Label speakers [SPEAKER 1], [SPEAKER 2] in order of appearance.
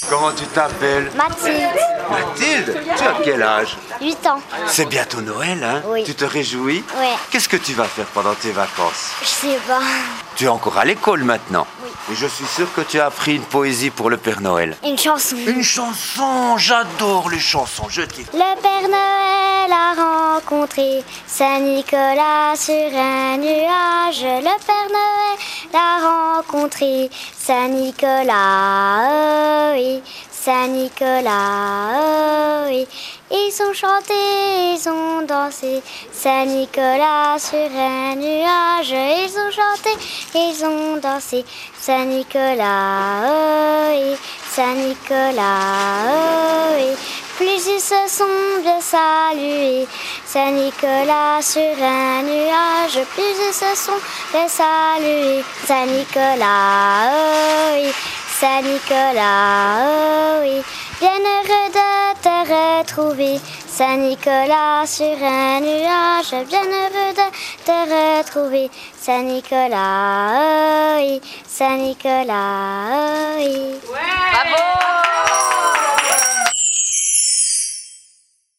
[SPEAKER 1] Comment tu t'appelles?
[SPEAKER 2] Mathilde,
[SPEAKER 1] Mathilde, tu as quel âge?
[SPEAKER 2] 8 ans.
[SPEAKER 1] C'est bientôt Noël, hein?
[SPEAKER 2] Oui.
[SPEAKER 1] Tu te réjouis?
[SPEAKER 2] Ouais.
[SPEAKER 1] Qu'est-ce que tu vas faire pendant tes vacances?
[SPEAKER 2] Je sais pas.
[SPEAKER 1] Tu es encore à l'école maintenant?
[SPEAKER 2] Oui.
[SPEAKER 1] Et je suis sûr que tu as appris une poésie pour le Père Noël.
[SPEAKER 2] Une chanson.
[SPEAKER 1] Une chanson, j'adore les chansons, je t'écoute.
[SPEAKER 2] Le Père Noël a rencontré Saint-Nicolas sur un nuage. Le Père Noël a rencontré Saint-Nicolas, oui, Saint-Nicolas, oui. Ils ont chanté, ils ont dansé, Saint-Nicolas sur un nuage. Ils ont chanté, ils ont dansé, Saint-Nicolas, oui, Saint-Nicolas, oui. Plus ils se sont bien salués, Saint-Nicolas sur un nuage. Plus ils se sont bien salués, Saint-Nicolas, oui, Saint-Nicolas, oui. Bien heureux de te retrouver, Saint-Nicolas sur un nuage. Bien heureux de te retrouver, Saint-Nicolas, oui, Saint-Nicolas, oui.